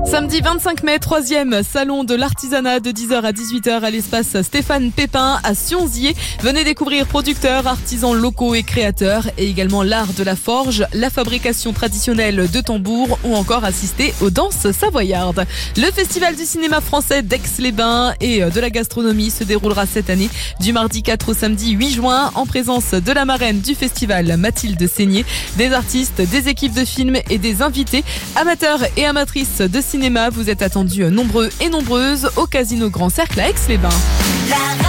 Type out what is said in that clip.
Samedi 25 mai, 3e salon de l'artisanat de 10h à 18h à l'espace Stéphane Pépin à Sionzier. Venez découvrir producteurs, artisans locaux et créateurs et également l'art de la forge, la fabrication traditionnelle de tambours ou encore assister aux danses savoyardes. Le festival du cinéma français d'Aix-les-Bains et de la gastronomie se déroulera cette année du mardi 4 au samedi 8 juin en présence de la marraine du festival Mathilde Seigné, des artistes, des équipes de films et des invités. Amateurs et amatrices de cinéma, vous êtes attendus nombreux et nombreuses au Casino Grand Cercle à Aix-les-Bains.